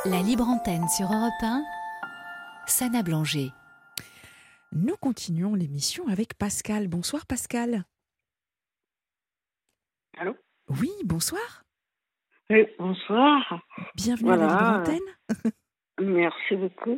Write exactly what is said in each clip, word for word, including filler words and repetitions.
La libre antenne sur Europe un, Sana Blanger. Nous continuons l'émission avec Pascal. Bonsoir Pascal. Allô? Oui, bonsoir. Oui, bonsoir. Bienvenue à la libre Voilà, antenne. euh, merci beaucoup.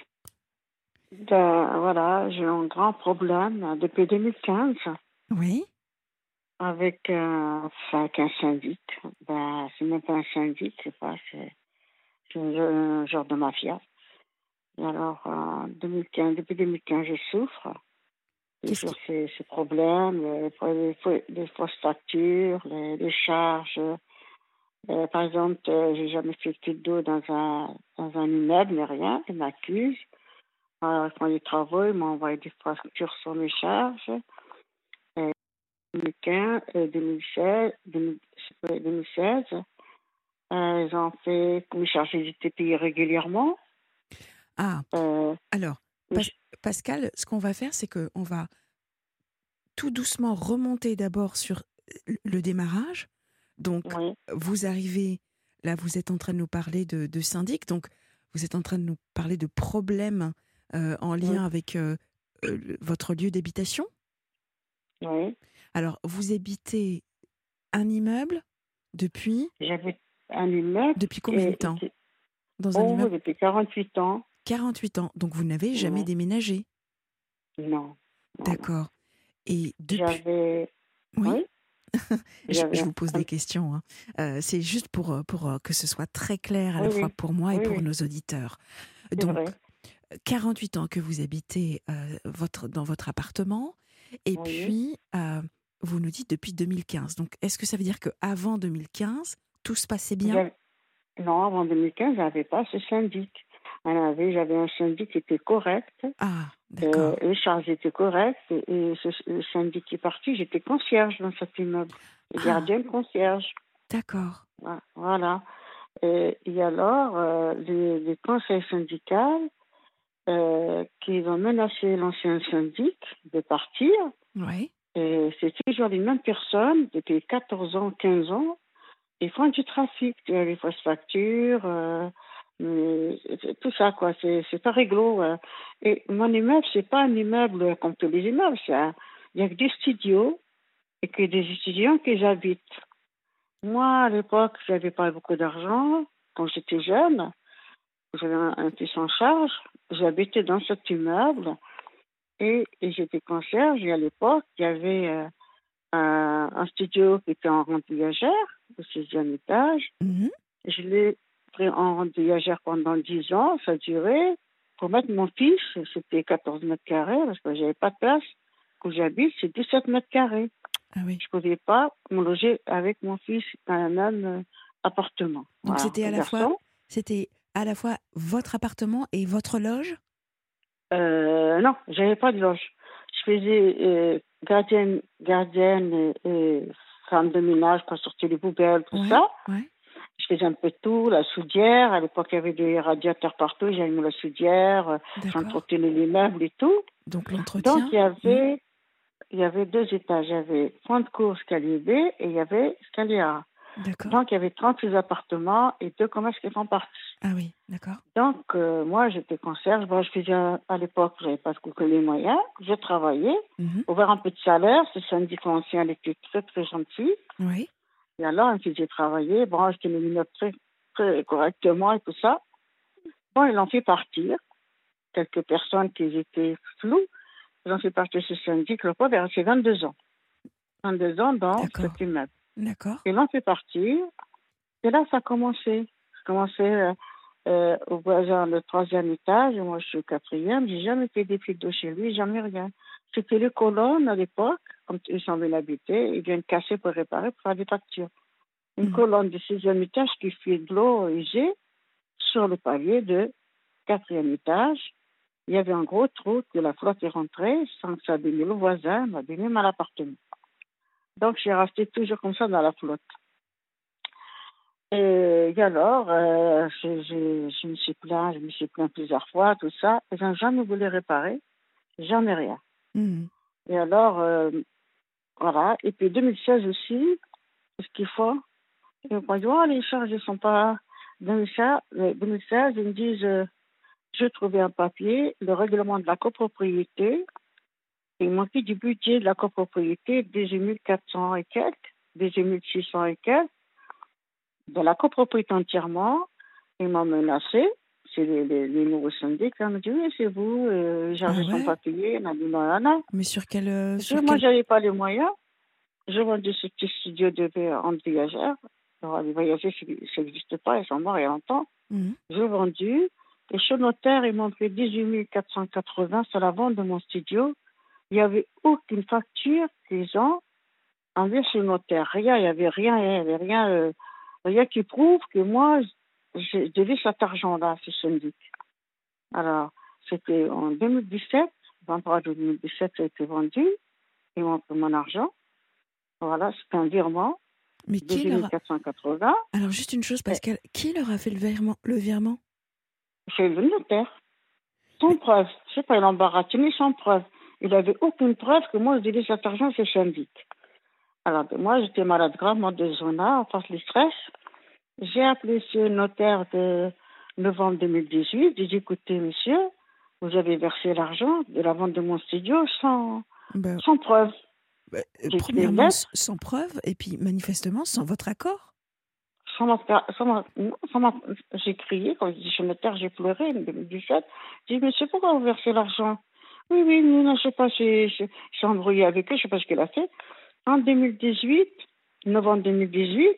Ben, voilà, j'ai un grand problème euh, depuis deux mille quinze Oui, avec, euh, enfin, avec un syndic. Ben, c'est même pas un syndic, c'est pas, c'est c'est un, un genre de mafia. Et alors, en deux mille quinze, depuis deux mille quinze, je souffre. Et qu'est-ce sur qui... ces, ces problèmes, les, les, faux- les fausses factures, les, les charges. Euh, par exemple, euh, j'ai jamais fait de fuite d'eau dans un, dans un immeuble, ni rien. Ils m'accusent. Alors, ils font des travaux, ils m'ont envoyé des factures sur mes charges. Euh, deux mille quinze, euh, deux mille seize, deux mille, ouais, deux mille seize, euh, ils ont fait que mes charges étaient payées régulièrement. Ah, Euh, alors, mes Pas- ch- Pascal, ce qu'on va faire, c'est qu'on va tout doucement remonter d'abord sur le démarrage. Donc, oui, vous arrivez, là, vous êtes en train de nous parler de, de syndic, donc vous êtes en train de nous parler de problèmes euh, en oui, lien avec euh, euh, le- votre lieu d'habitation. oui. Alors, vous habitez un immeuble depuis, J'avais un immeuble depuis qui combien de temps était, dans un oh, immeuble? depuis quarante-huit ans. quarante-huit ans. Donc, vous n'avez jamais Oui, déménagé. non, non, non. D'accord. Et depuis... J'avais, Oui, oui, je, je j'avais vous pose un, des questions, hein. Euh, c'est juste pour, euh, pour euh, que ce soit très clair à oui, la fois oui, pour moi et oui, pour oui, nos auditeurs. c'est Donc, vrai. quarante-huit ans que vous habitez euh, votre, dans votre appartement, et Oui. puis euh, vous nous dites depuis deux mille quinze. Donc, est-ce que ça veut dire qu'avant deux mille quinze, tout se passait bien? J'avais- Non, avant deux mille quinze, j'avais pas ce syndic. On avait, j'avais un syndic qui était correct, Ah, euh, d'accord. les charges étaient correctes, et, et ce, le syndic qui est parti, j'étais concierge dans cet immeuble. Ah, Gardienne concierge. d'accord. Voilà. Voilà. Et, et alors, euh, les, les conseils syndicaux euh, qui ont menacé l'ancien syndic de partir, Oui. et c'est toujours les mêmes personnes, depuis quatorze ans, quinze ans. Ils font du trafic, tu vois, les fausses factures, euh, mais c'est- tout ça, quoi. C'est, c'est pas réglo. euh. Et mon immeuble, c'est pas un immeuble comme tous les immeubles. C'est un- Il y a que des studios et que des étudiants qui y habitent. Moi, à l'époque, j'avais pas beaucoup d'argent. Quand j'étais jeune, j'avais un, un fils en charge. J'habitais dans cet immeuble et, et j'étais concierge. Et à l'époque, il y avait euh, un, un studio qui était en rente viagère, au sixième étage. Mhm. Je l'ai pris en rente viagère pendant dix ans, ça a duré. Pour mettre mon fils, c'était quatorze mètres carrés, parce que j'avais pas de place. Où j'habite, c'est dix-sept mètres carrés. Ah oui. Je pouvais pas me loger avec mon fils dans le même euh, appartement. Donc, Voilà, c'était à le la fois, garçon. c'était à la fois votre appartement et votre loge? Euh, non, j'avais pas de loge. Je faisais euh, gardienne, gardienne et, et femme de ménage pour sortir les poubelles, tout Ouais, ça. ouais. Je faisais un peu de tout, la soudière. À l'époque, il y avait des radiateurs partout. J'ai mis la soudière, euh, D'accord. j'entretenais les meubles et tout. Donc, Donc, l'entretien? il y Hmm. avait, il y avait deux étages. Il y avait point de cours, escalier B et il y avait escalier A. D'accord. Donc, il y avait trente-six appartements et deux commerces qui font partie. Ah oui, d'accord. Donc, euh, moi, j'étais concierge. Bon, je faisais, à l'époque, je n'avais pas beaucoup les moyens. Je travaillais Mhm. pour voir un peu de salaire. Ce syndic ancien, il était très, très gentil. Oui. Et alors, il me faisait travailler. Bon, je tenais mes notes très, très correctement et tout ça. Bon, ils l'ont fait partir. Quelques personnes qui étaient floues, ils ont fait partir ce syndic. Le pauvre est resté vingt-deux ans. vingt-deux ans dans D'accord. cet immeuble. D'accord. Ils l'ont fait partir. Et là, ça a commencé. Ça a commencé euh, euh, au voisin, le troisième étage. Moi, je suis au quatrième. J'ai jamais fait des fuites d'eau chez lui, jamais rien. C'était les colonnes à l'époque, comme ils s'en veulent habiter. Ils viennent casser pour réparer, pour faire des factures. Une Mhm. colonne du sixième étage qui fait de l'eau usée sur le palier de quatrième étage. Il y avait un gros trou que la flotte est rentrée sans que ça abîme le voisin, m'abîme mal l'appartement. Donc, j'ai resté toujours comme ça dans la flotte. Et, et alors, euh, je, je, je me suis plaint, je me suis plaint plusieurs fois, tout ça. Ils n'ont jamais voulu réparer, jamais rien. Mhm. Et alors, euh, voilà. Et puis deux mille seize aussi, ce qu'il faut, ils m'ont dit, oh, les charges ne sont pas deux mille seize, euh, deux mille seize, ils me disent, euh, je trouvais un papier, le règlement de la copropriété. Il manquait du budget de la copropriété, dix-huit mille quatre cents et quelques, dix-huit mille six cents et quelques, de la copropriété entièrement. Ils m'ont menacé. C'est les, les, les nouveaux syndics. Ils m'ont dit, oui, c'est vous, euh, Ah j'arrive sans ouais? papier. On a dit, non, non, non. Mais sur quel, euh, Parce que sur moi, quel... j'avais pas les moyens. J'ai vendu ce petit studio de en voyageurs. Alors, les voyageurs, ça n'existe pas, ils sont morts il y a longtemps. Mhm. J'ai vendu. Et chez le notaire, ils m'ont pris dix-huit mille quatre cent quatre-vingts sur la vente de mon studio. Il n'y avait aucune facture qu'ils ont envers chez le notaire. Rien, il n'y avait rien, il n'y avait rien, euh, rien qui prouve que moi, je devais cet argent-là, ce syndic. Alors, c'était en deux mille dix-sept, vingt-trois deux mille dix-sept, ça a été vendu. Ils m'ont pris mon argent. Voilà, c'était un virement, Mais qui leur a... dix-huit mille quatre cent quatre-vingts. Alors, juste une chose, Et Pascal, qui leur a fait le virement? Le virement? chez le notaire, sans Mais, preuve. Je sais pas, il embarrasse, mais sans preuve. Il n'avait aucune preuve que moi, je devais cet argent à ce syndic. Alors, ben, moi, j'étais malade gravement de zona, en face du stress. J'ai appelé ce notaire de novembre deux mille dix-huit. J'ai dit, écoutez, monsieur, vous avez versé l'argent de la vente de mon studio sans, bah, sans preuve. bah, euh, J'ai écrit une premièrement, s- lettre, sans preuve, et puis manifestement sans votre accord. sans ma, sans ma- non, sans ma- j'ai crié, quand je dis chez le notaire, j'ai pleuré en deux mille dix-sept. J'ai dit, monsieur, pourquoi vous versez l'argent? Oui, oui, non, non, je sais pas, je je- je suis embrouillée avec eux, je sais pas ce qu'il a fait. En deux mille dix-huit, novembre deux mille dix-huit,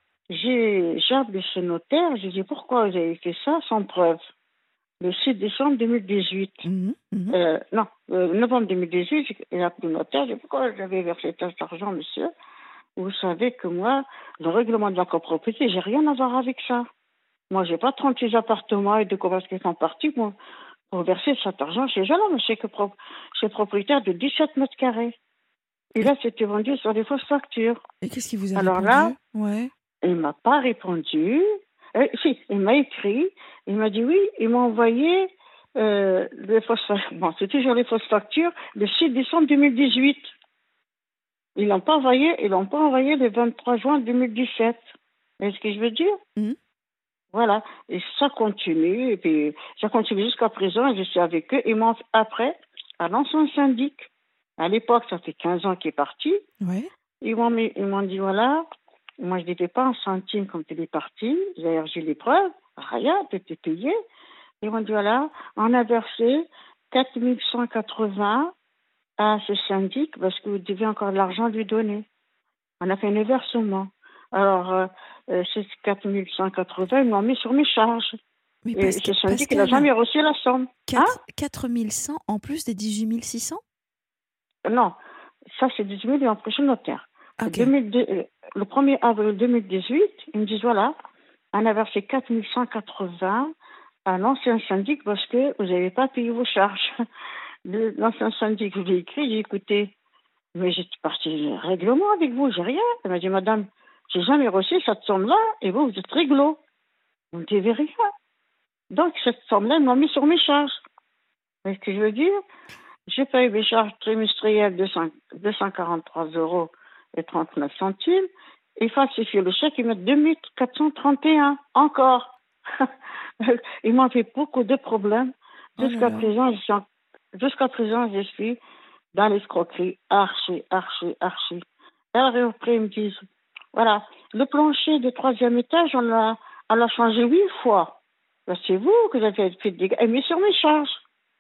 j'ai j'ai appelé ce notaire, j'ai dit, pourquoi vous avez fait ça sans preuve? Le six décembre deux mille dix-huit. Mhm, mhm. Euh, non, euh, novembre deux mille dix-huit, j'ai appelé le notaire, j'ai dit, pourquoi vous avez versé cet argent, monsieur? Vous savez que moi, le règlement de la copropriété, j'ai rien à voir avec ça. Moi, j'ai pas trente-six appartements et de commerces qui sont partis pour, pour verser cet argent chez un homme. Je suis que pro- je suis propriétaire de dix-sept mètres carrés. Et Et, là, c'était vendu sur des fausses factures. et qu'est-ce qu'il vous a Alors là, répondu? Ouais. il m'a pas répondu. Euh, si, il m'a écrit. Il m'a dit oui, il m'a envoyé euh, les fausses factures. Bon, c'est toujours les fausses factures le six décembre deux mille dix-huit. Ils l'ont pas envoyé, ils l'ont pas envoyé le vingt-trois juin deux mille dix-sept. Vous voyez ce que je veux dire? Mhm. Voilà. Et ça continue, et puis ça continue jusqu'à présent, et je suis avec eux. Ils m'ont, après, à l'ancien syndic, à l'époque, ça fait quinze ans qu'il est parti, Ouais. ils m'ont, mis- ils m'ont dit, voilà, moi je n'étais pas un centime quand il est parti, d'ailleurs j'ai les preuves, rien, tout est payé. Ils m'ont dit, voilà, on a versé quatre mille cent quatre-vingts à ce syndic parce que vous devez encore de l'argent lui donner. On a fait un versement. Alors, euh, euh, ces quatre mille cent quatre-vingts, ils m'ont mis sur mes charges. Mais Et Pascal, ce syndic, il n'a Pascal, jamais reçu la somme. Hein? quatre mille cent en plus des dix-huit mille six cents? Non, ça c'est dix-huit mille et en prochain notaire. Ok. deux mille deux, euh, le premier avril deux mille dix-huit, ils me disent voilà, on a versé quatre mille cent quatre-vingts à l'ancien syndic parce que vous n'avez pas payé vos charges. Le- L'ancien syndic, je lui ai écrit, j'ai dit écoutez, mais j'étais partie règlement avec vous, j'ai rien. Elle m'a dit madame, j'ai jamais reçu cette somme-là et vous, vous êtes réglo. Vous ne devez rien. Donc cette somme-là, ils m'ont mis sur mes charges. Vous voyez ce que je veux dire? J'ai payé mes charges trimestrielles de deux cent quarante-trois euros et trente-neuf centimes. Et falsifié le chèque, ils mettent deux mille quatre cent trente et un. Encore. Ils m'ont fait beaucoup de problèmes. Oh là Jusqu'à là. présent, je suis, en- jusqu'à présent, je suis dans l'escroquerie. Archi, archi, archi. Alors après, ils me disent, voilà, le plancher du troisième étage, on l'a, on l'a changé huit fois. Ben, c'est vous que vous avez fait des dégâts. Et mis sur mes charges.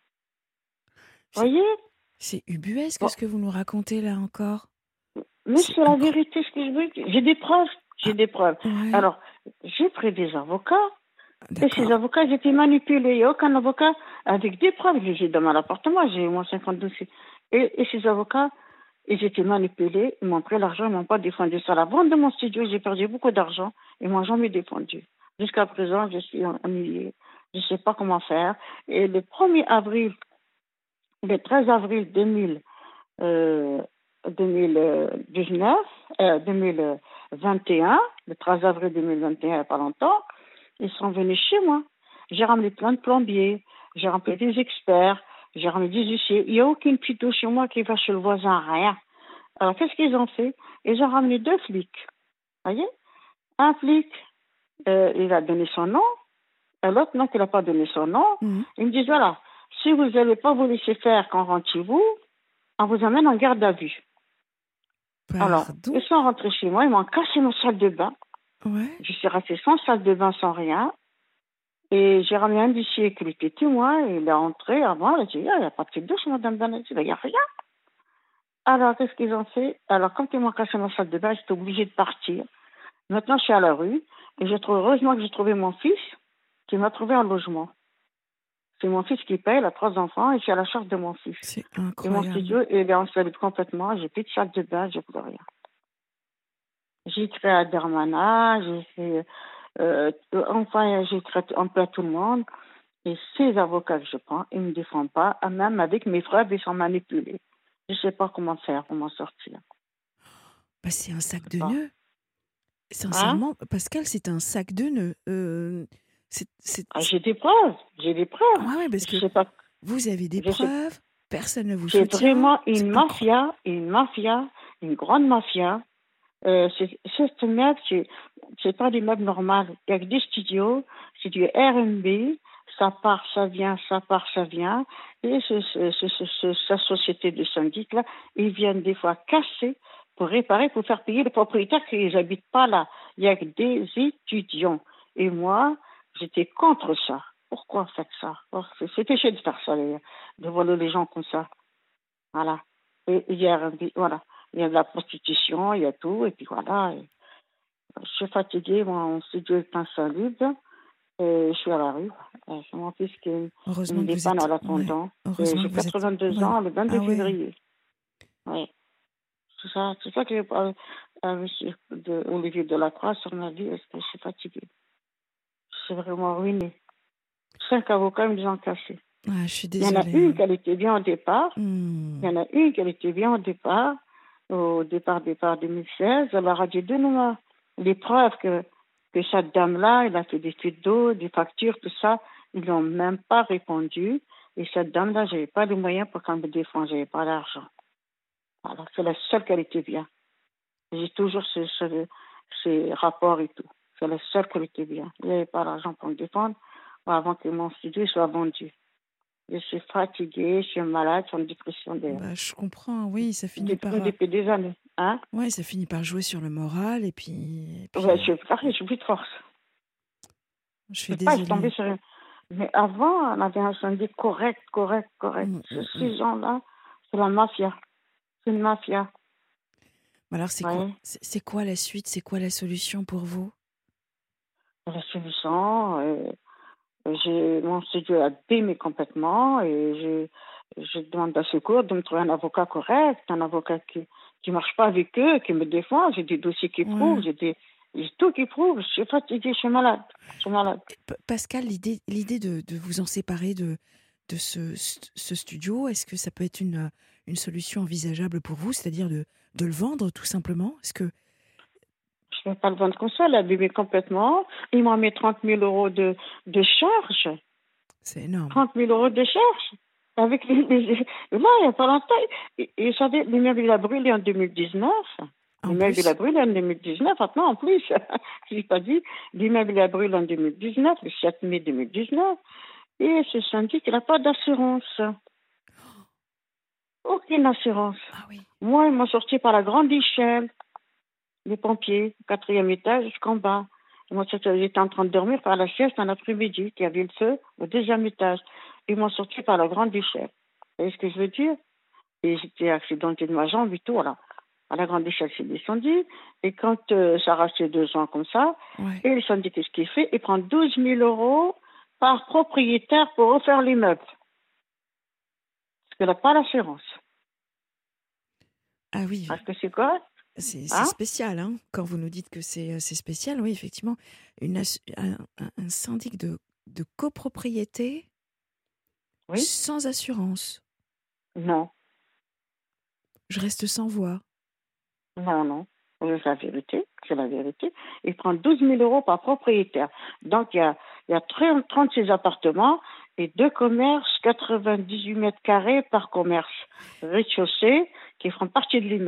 Vous C'est voyez? c'est ubuesque Bon, ce que vous nous racontez là encore. mais C'est c'est la incroyable. vérité ce que je veux dire. J'ai des preuves. J'ai Ah, des preuves. ouais. Alors, j'ai pris des avocats. Et ces D'accord. avocats, ils étaient manipulés. Il n'y a aucun avocat avec des preuves. J'ai dans mon appartement, j'ai au moins cinquante dossiers. Et, et ces avocats, ils étaient manipulés. Ils m'ont pris l'argent, ils m'ont pas défendu. Ça, la vente de mon studio, j'ai perdu beaucoup d'argent. Ils m'ont jamais défendu. Jusqu'à présent, je suis ennuyée. Je ne sais pas comment faire. Et le premier avril, le treize avril deux mille, euh, deux mille dix-neuf, euh, deux mille vingt et un, le treize avril deux mille vingt et un, il n'y a pas longtemps, ils sont venus chez moi. J'ai ramené plein de plombiers, j'ai ramené des experts, j'ai ramené des huissiers. Il n'y a aucune petite eau chez moi qui va chez le voisin, rien. Alors, qu'est-ce qu'ils ont fait? Ils ont ramené deux flics. Vous voyez? Un flic Euh, il a donné son nom. Et l'autre, non, qu'il n'a pas donné son nom. Mhm. Il me dit, voilà, si vous n'allez pas vous laisser faire quand rentre chez vous, on vous amène en garde à vue. Alors, Pardon? ils sont rentrés chez moi, ils m'ont cassé ma salle de bain. Ouais. Je suis restée sans salle de bain, sans rien. Et j'ai ramené un huissier qui était témoin, et il est entré avant, il a dit, ah, il n'y a pas de petite douche, madame Bennett. Il n'y a rien. Alors, qu'est-ce qu'ils ont fait? Alors, quand ils m'ont cassé ma salle de bain, j'étais obligée de partir. Maintenant, je suis à la rue, et j'ai trouvé, heureusement que j'ai trouvé mon fils, qui m'a trouvé un logement. C'est mon fils qui paye, il a trois enfants, et je suis à la charge de mon fils. C'est Et mon incroyable. studio, il est insalubre complètement, j'ai plus de salle de bain, j'ai plus rien. J'ai écrit à Darmanin, j'ai fait, euh, enfin, j'ai écrit un peu à tout le monde. Et ces avocats que je prends, ils ne me défendent pas, même avec mes preuves, ils sont manipulés. Je ne sais pas comment faire, comment sortir. Bah, c'est un sac Je de sais pas. nœuds. Hein? Sincèrement, Pascal, c'est un sac de nœuds. Euh, c'est, c'est, Ah, c'est- j'ai des preuves, j'ai des preuves. Ouais, ouais, parce Je que sais pas, vous avez des je sais, preuves, personne ne vous c'est soutient. vraiment C'est une incroyable. mafia, une mafia, une grande mafia. Euh, c'est, cette meuble, c'est, c'est pas des meubles normaux. Il y a que des studios, c'est du R and B, ça part, ça vient, ça part, ça vient. Et ce, ce, ce, ce- ce- cette société de syndic là, ils viennent des fois casser pour réparer, pour faire payer les propriétaires qui n'habitent pas là. Il y a que des étudiants. Et moi, j'étais contre ça. Pourquoi faites ça? Oh, c'est, c'est péché de faire ça, les- de voler les gens comme ça. Voilà. Et il y a, voilà. Il y a de la prostitution, il y a tout, et puis voilà. Et je suis fatiguée, mon studio est insalubre, et je suis à la rue. Et c'est mon fils qui me il me Heureusement que vous dépanne en êtes. Ouais. l'attendant. Et Heureusement j'ai que vous êtes. quatre-vingt-deux Ouais. ans le vingt-deux Ah ouais. février. Oui. C'est ça, c'est ça que j'ai parlé à monsieur de, Olivier Delacroix sur ma vie, parce que je suis fatiguée. Je suis vraiment ruinée. Cinq avocats me les ont cassés. Ah, je suis Il y en a désolée. une Hein. qui elle était bien au départ. Hmm. Il y en a une qui elle était bien au départ. Au départ, départ deux mille seize. Elle leur a dit, donne-moi les preuves que, que cette dame-là, elle a fait des fuites d'eau, des factures, tout ça. Ils n'ont même pas répondu. Et cette dame-là, je n'avais pas de moyens pour qu'elle me défende. Je n'avais pas d'argent. Alors, c'est la seule qui était bien. J'ai toujours ce, ce- ces rapports et tout. C'est la seule qui était bien. Il n'y avait pas d'argent pour me défendre avant que mon studio soit vendu. Je suis fatiguée, je suis malade, je suis en dépression de- Bah, je comprends. Oui, ça finit par. depuis, euh, depuis des années. Hein? Ouais, ça finit par jouer sur le moral et puis. Et Ouais, je puis. suis pareil, je suis plus de force. Je Je suis ne peux pas tomber désolée. sur une... Mais avant, on avait un syndic correct, correct, correct. Hmm, Ce- hmm, hmm. Ces gens-là, c'est la mafia. C'est une mafia. Alors, c'est quoi, Ouais. c'est c'est quoi la suite? C'est quoi la solution pour vous? La solution, euh, j'ai mon studio a abîmé complètement et je, je demande à secours de me trouver un avocat correct, un avocat qui qui marche pas avec eux, qui me défend. J'ai des dossiers qui prouvent, Ouais. j'ai des j'ai tout qui prouve. Je suis fatiguée, je suis malade. Je suis malade. Et Pa- Pascal, l'idée, l'idée de, de vous en séparer de, de ce, ce studio, est-ce que ça peut être une, une solution envisageable pour vous, c'est-à-dire de, de le vendre tout simplement? Est-ce que Je ne vais pas le vendre comme ça, il a abîmé complètement. Ils m'ont mis trente mille euros de, de charge. c'est énorme? trente mille euros de charge. Avec les, les- là, il n'y a pas longtemps. Et, et vous savez, l'immeuble, il a brûlé en deux mille dix-neuf. En L'immeuble, il a plus, brûlé en deux mille dix-neuf. Maintenant, en plus, je n'ai pas dit, l'immeuble, il a brûlé en deux mille dix-neuf, le sept mai deux mille dix-neuf. Et ce syndic, il n'a pas d'assurance. Aucune assurance. ah oui, Moi, ils m'ont sorti par la grande échelle. Les pompiers, au quatrième étage jusqu'en bas. Et moi, c'était- j'étais en train de dormir par la sieste un après-midi, qu'il y avait le feu au deuxième étage. Ils m'ont sorti par la grande échelle. Vous voyez ce que je veux dire? Et j'étais accidentée de ma jambe et tout, voilà. À la grande échelle, c'est descendu. Et quand euh, ça restait deux ans comme ça, ouais. et le syndic, qu'est-ce qu'il fait? Il prend douze mille euros par propriétaire pour refaire l'immeuble. Parce qu'il n'a pas l'assurance. Ah oui, Parce que c'est quoi? c'est c'est Hein? spécial, hein, quand vous nous dites que c'est euh, c'est spécial, oui, effectivement, une ass- un, un- un syndic de, de copropriété Oui? sans assurance. Non. Je reste sans voix. Non, non. C'est la vérité. C'est la vérité. Il prend douze mille euros par propriétaire. Donc, il y a, il y a trente trente-six appartements et deux commerces, quatre-vingt-dix-huit mètres carrés par commerce. Rez-de-chaussée qui font partie de l'immeuble.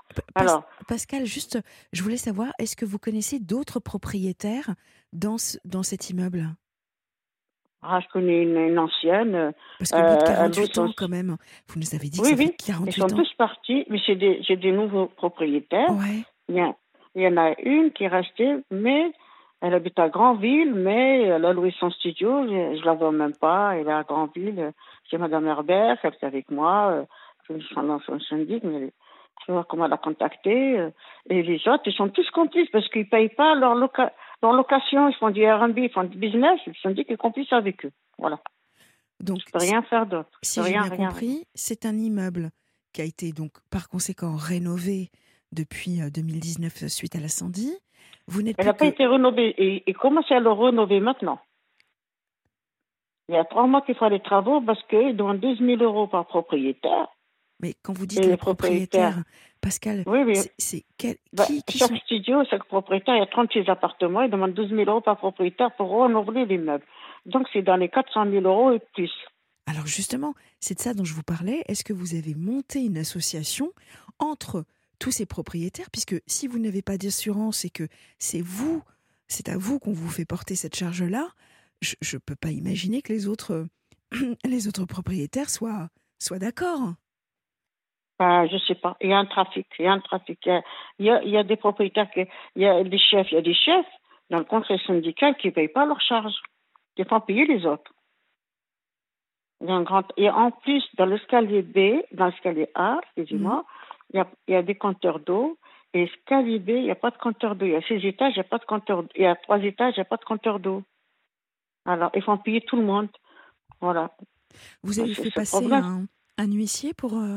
Pa- Pas- Alors, Pascal, juste, je voulais savoir, est-ce que vous connaissez d'autres propriétaires dans, ce- dans cet immeuble? ah, je connais une, une ancienne, euh, Parce qu'au bout de euh, quarante-huit l'autre ans, aussi. quand même, vous nous avez dit que Oui, ça fait oui, ils sont quarante-huit ans. tous partis, mais j'ai des, j'ai des nouveaux propriétaires. Ouais. Il y, a- il y en a une qui est restée, mais elle habite à Granville, mais elle a loué son studio, je, je la vois même pas, elle est à Granville, c'est Madame Herbert, elle est avec moi, euh, je suis dans son syndic, mais je vais voir comment la contacter. euh, Et les autres, ils sont tous complices parce qu'ils payent pas leur, loca- leur location, ils font du R and B, ils font du business, le syndic est complice avec eux. Voilà. Donc, Je peux rien faire d'autre. Je peux si j'ai rien, bien rien, rien. compris, c'est un immeuble qui a été donc par conséquent rénové depuis euh, deux mille dix-neuf euh, suite à l'incendie. Vous n'êtes Elle plus n'a pas que... été rénovée et, et commence à le rénover maintenant. Il y a trois mois qu'il faut les travaux parce qu'ils demandent douze mille euros par propriétaire. Mais quand vous Et dites les les propriétaires, propriétaires, Pascal, oui, oui. c'est c'est quel- Bah, qui, qui chaque sont... studio, chaque propriétaire, il y a trente-six appartements, ils demandent douze mille euros par propriétaire pour renouveler l'immeuble. Donc c'est dans les quatre cent mille euros et plus. Alors justement, c'est de ça dont je vous parlais. Est-ce que vous avez monté une association entre tous ces propriétaires? Puisque si vous n'avez pas d'assurance et que c'est vous, c'est à vous qu'on vous fait porter cette charge-là, je ne peux pas imaginer que les autres, les autres propriétaires soient, soient d'accord. Enfin, je sais pas. Il y a un trafic. Il y a un trafic. Il y a, il y a, il y a des propriétaires qui, il y a des chefs, il y a des chefs dans le conseil syndical qui ne payent pas leurs charges, qui font payer les autres. Il y a un grand, et en plus, dans l'escalier B, dans l'escalier A, Mhm. excusez-moi, il y a, il y a des compteurs d'eau. Et escalier B, il n'y a pas de compteur d'eau. Il y a six étages, il n'y a pas de compteur d'eau. Il y a trois étages, il n'y a pas de compteur d'eau. Alors, ils font payer tout le monde. Voilà. Vous avez C'est fait ce passer problème. un, un huissier pour, euh,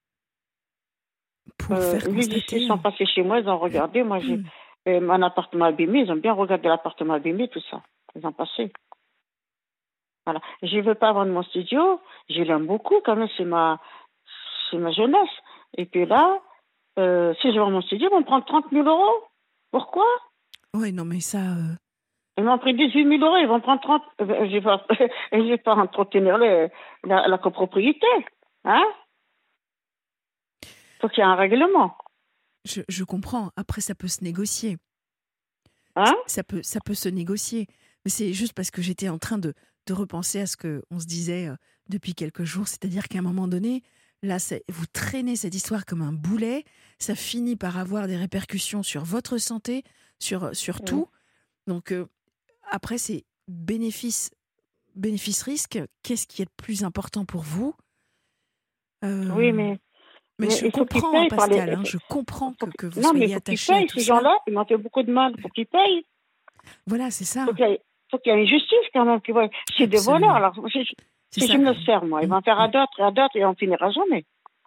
pour Euh, faire les lycées constater. sont passés chez moi, ils ont regardé. Moi, j'ai euh, euh, mon appartement abîmé. Ils ont bien regardé l'appartement abîmé, tout ça. Ils ont passé. Voilà. Je ne veux pas vendre mon studio. Je l'aime beaucoup, quand même. C'est ma, c'est ma jeunesse. Et puis là, euh, si je vends mon studio, ils vont me prendre trente mille euros. Pourquoi? Ouais, non, mais ça. euh, Ils m'ont pris dix-huit mille euros. Ils vont prendre trente. Euh, Je ne vais pas, je vais pas entretenir le- la, la copropriété. Hein? Faut qu'il y ait un règlement. je, je comprends. Après, ça peut se négocier. Hein? Ça peut, ça peut se négocier. Mais c'est juste parce que j'étais en train de, de repenser à ce qu'on se disait euh, depuis quelques jours. C'est-à-dire qu'à un moment donné, là, c'est- vous traînez cette histoire comme un boulet. Ça finit par avoir des répercussions sur votre santé, sur, sur Mm. tout. Donc, euh, après, c'est bénéfice, bénéfice-risque. Qu'est-ce qui est le plus important pour vous? Oui, Euh, mais mais Mais je il faut qu'ils comprends, hein, payent par les. Pascal. Hein, faut- je comprends faut que, que- que vous Non, mais il soyez faut qu'ils attaché à payent, tout ces cela. gens-là. Ils m'ont fait beaucoup de mal. Il faut qu'ils payent. Voilà, c'est Il ça. faut qu'il y ait, faut qu'il y ait une justice quand même. Qui voit. C'est des voleurs. Absolument. Alors, si, C'est si je ça. me sers, moi, ils Mm, vont faire mm. à d'autres et à d'autres et on finira jamais.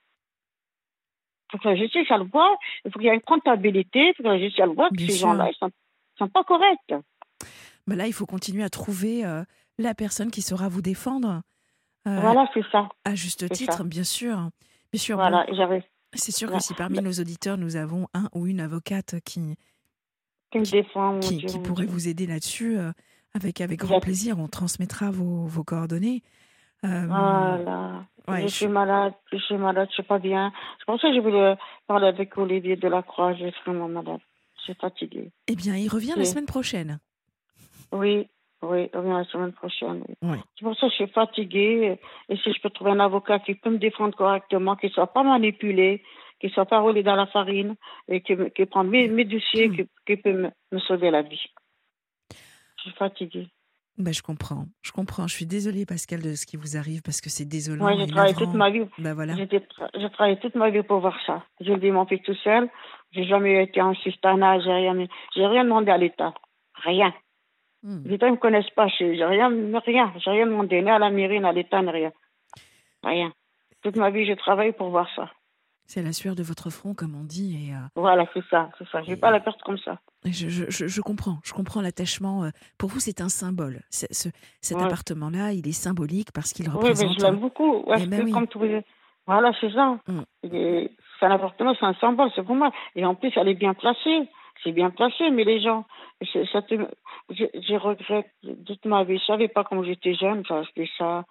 Il faut que la justice, elle voit. Il faut qu'il y ait une comptabilité. Il faut que la justice, elle voit que Bien ces sûr. gens-là, ils sont, sont pas corrects. Bah là, il faut continuer à trouver euh, la personne qui saura vous défendre euh, Voilà, c'est ça. à juste C'est titre, ça. bien sûr. Bien sûr, bon, Voilà. J'avais. c'est sûr que Là, si parmi nos auditeurs, nous avons un ou une avocate qui, qui me qui, défend, mon qui, Dieu, qui mon pourrait Dieu. vous aider là-dessus, euh, avec, avec Vous grand êtes- plaisir, on transmettra vos, vos coordonnées. Euh, Voilà. ouais, Je je suis suis- malade. Je suis malade. Je suis pas bien. C'est pour ça que je voulais parler avec Olivier Delacroix. Je suis vraiment malade. Je suis fatiguée. Eh bien, il revient la Oui, semaine prochaine. oui, oui, on vient la semaine prochaine. Oui. Ouais. C'est pour ça que je suis fatiguée. Et si je peux trouver un avocat qui peut me défendre correctement, qui ne soit pas manipulé, qui ne soit pas roulé dans la farine, et qui, me- qui prend mes, mes dossiers, qui, qui peut me, me sauver la vie. Je suis fatiguée. Bah, je comprends, je comprends. Je suis désolée, Pascal, de ce qui vous arrive parce que c'est Moi, désolant j'ai et travaillé toute navrant. ma vie. Bah voilà. J'ai tra- j'ai travaillé toute ma vie pour voir ça. J'ai élevé mon fils tout seul. J'ai jamais été en sustanat. J'ai rien, j'ai rien demandé à l'État. Rien. Hmm. L'État ne me connaissent pas. J'ai j'ai rien, rien. J'ai rien demandé, ni à la mairie, ni à l'État, ni rien. Rien. Toute ma vie, j'ai travaillé pour voir ça. C'est la sueur de votre front, comme on dit, et, euh, Voilà, c'est ça, c'est ça. Je vais et- pas la perdre comme ça. et je, je, je, je comprends, je comprends l'attachement. euh, Pour vous, c'est un symbole. C'est- ce- cet Ouais. appartement-là, il est symbolique parce qu'il Oui, mais je représente. l'aime beaucoup. Ouais, Eh ben c'est oui. comme tous les... Voilà, c'est ça. Mm. Il est- C'est un appartement, c'est un symbole, c'est pour moi. Et en plus, elle est bien placée. C'est bien placé, mais les gens, c'est- ça te- je, je regrette toute ma vie. Je savais pas quand j'étais jeune, j'ai acheté ça.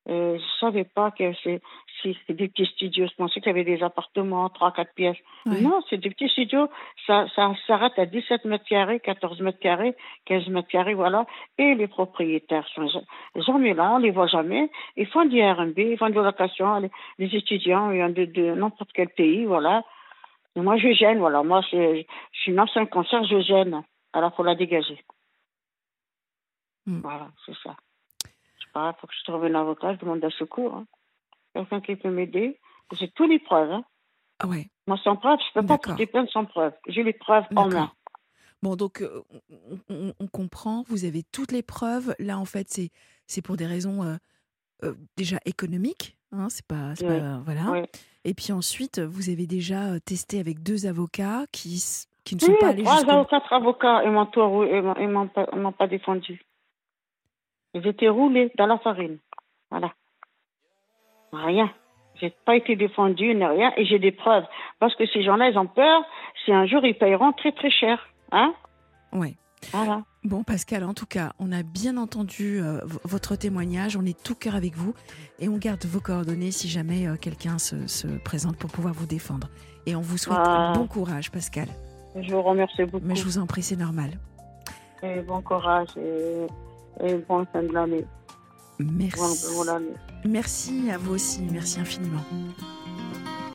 Euh, je savais pas que c'est, si c'était des petits studios. Je pensais qu'il y avait des appartements, trois, quatre pièces. Ouais. Non, c'est des petits studios. Ça, ça s'arrête à dix-sept mètres carrés, quatorze mètres carrés, quinze mètres carrés, voilà. Et les propriétaires sont ja- jamais là, on les voit jamais. Ils font du R&B, ils font de la location, les, les étudiants, ils viennent de, de n'importe quel pays, voilà. Et moi, je gêne, voilà. Moi, c'est- je suis une ancienne cancer, je gêne. Alors, faut la dégager. Mm. Voilà, c'est ça. Je sais pas, faut que je trouve un avocat, je demande un secours, hein. Quelqu'un qui peut m'aider. J'ai toutes les preuves, hein. Ah ouais, Moi, sans preuve, je peux pas porter d'accord, plainte sans preuve. J'ai les preuves en main. d'accord. Bon, donc euh, on, on- on comprend, vous avez toutes les preuves. Là, en fait, c'est c'est pour des raisons euh, euh, déjà économiques, hein, c'est pas, c'est Oui, pas, voilà. oui. Et puis ensuite, vous avez déjà euh, testé avec deux avocats qui, s- qui ne Oui, sont pas allés trois jusqu'au bout. ou quatre avocats, ils m'ont tout rou- ils m'ont ils m'ont pas, ils m'ont pas défendu. Ils étaient roulés dans la farine. Voilà. Rien. J'ai pas été défendue, ni rien, et j'ai des preuves. Parce que ces gens-là, ils ont peur, si un jour ils paieront très très cher. Hein? Ouais. Voilà. Bon, Pascal, en tout cas, on a bien entendu euh, v- votre témoignage. On est tout cœur avec vous et on garde vos coordonnées si jamais euh, quelqu'un se, se présente pour pouvoir vous défendre. Et on vous souhaite Ah, bon courage, Pascal. je vous remercie Mais je beaucoup. vous en prie, c'est normal. Et bon courage et, et bonne fin de l'année. Bonne, bonne Merci. année. Merci à vous aussi. Merci infiniment.